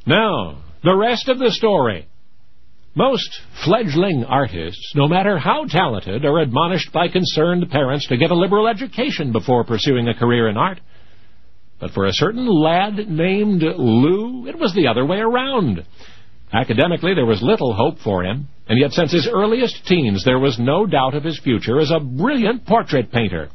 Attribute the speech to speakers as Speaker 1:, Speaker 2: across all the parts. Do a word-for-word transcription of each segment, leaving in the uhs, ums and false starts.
Speaker 1: Now, the rest of the story. Most fledgling artists, no matter how talented, are admonished by concerned parents to get a liberal education before pursuing a career in art. But for a certain lad named Lou, it was the other way around. Academically, there was little hope for him, and yet since his earliest teens, there was no doubt of his future as a brilliant portrait painter.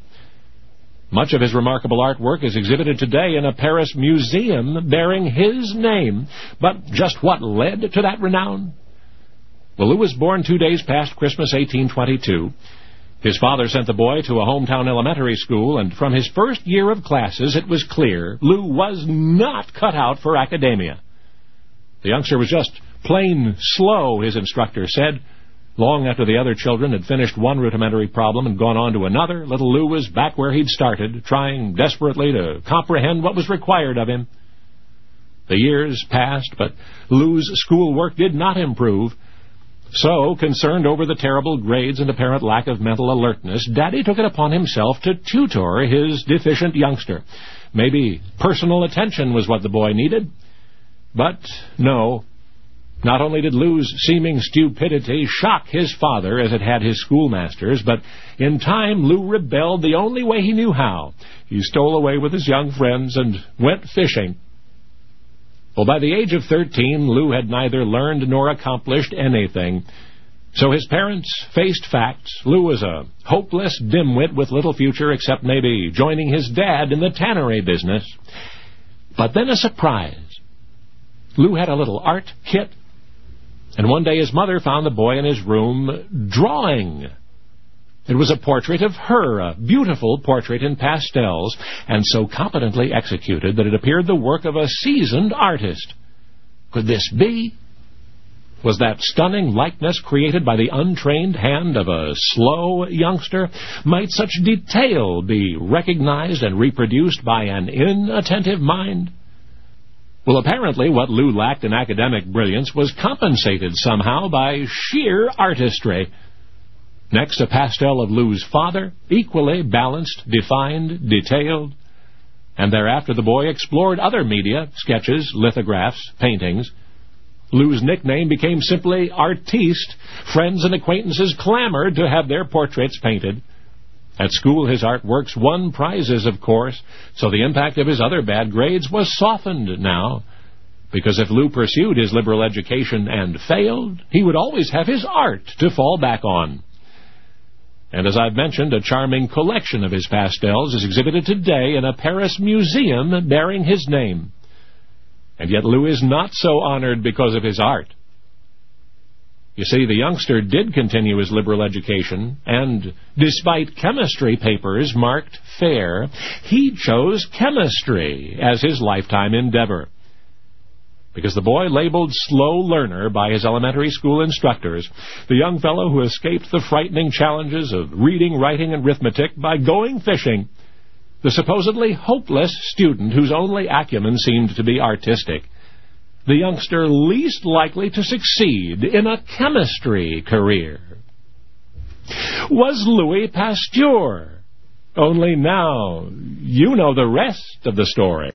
Speaker 1: Much of his remarkable artwork is exhibited today in a Paris museum bearing his name. But just what led to that renown? Well, Lou was born two days past Christmas, eighteen twenty-two. His father sent the boy to a hometown elementary school, and from his first year of classes, it was clear Lou was not cut out for academia. The youngster was just plain slow, his instructor said. Long after the other children had finished one rudimentary problem and gone on to another, little Lou was back where he'd started, trying desperately to comprehend what was required of him. The years passed, but Lou's schoolwork did not improve. So, concerned over the terrible grades and apparent lack of mental alertness, Daddy took it upon himself to tutor his deficient youngster. Maybe personal attention was what the boy needed. But no. Not only did Lou's seeming stupidity shock his father as it had his schoolmasters, but in time Lou rebelled the only way he knew how. He stole away with his young friends and went fishing. Well, by the age of thirteen, Lou had neither learned nor accomplished anything. So his parents faced facts. Lou was a hopeless dimwit with little future except maybe joining his dad in the tannery business. But then a surprise. Lou had a little art kit, and one day his mother found the boy in his room drawing. It was a portrait of her, a beautiful portrait in pastels, and so competently executed that it appeared the work of a seasoned artist. Could this be? Was that stunning likeness created by the untrained hand of a slow youngster? Might such detail be recognized and reproduced by an inattentive mind? Well, apparently what Lou lacked in academic brilliance was compensated somehow by sheer artistry. Next, a pastel of Lou's father, equally balanced, defined, detailed. And thereafter the boy explored other media, sketches, lithographs, paintings. Lou's nickname became simply Artiste. Friends and acquaintances clamored to have their portraits painted. At school, his artworks won prizes, of course, so the impact of his other bad grades was softened now. Because if Lou pursued his liberal education and failed, he would always have his art to fall back on. And as I've mentioned, a charming collection of his pastels is exhibited today in a Paris museum bearing his name. And yet Lou is not so honored because of his art. You see, the youngster did continue his liberal education, and despite chemistry papers marked fair, he chose chemistry as his lifetime endeavor. Because the boy labeled slow learner by his elementary school instructors, the young fellow who escaped the frightening challenges of reading, writing, and arithmetic by going fishing, the supposedly hopeless student whose only acumen seemed to be artistic, the youngster least likely to succeed in a chemistry career, was Louis Pasteur. Only now you know the rest of the story.